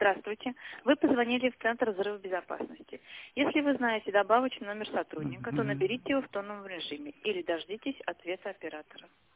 Здравствуйте. Вы позвонили в Центр взрывобезопасности. Если вы знаете добавочный номер сотрудника, то наберите его в тонном режиме или дождитесь ответа оператора.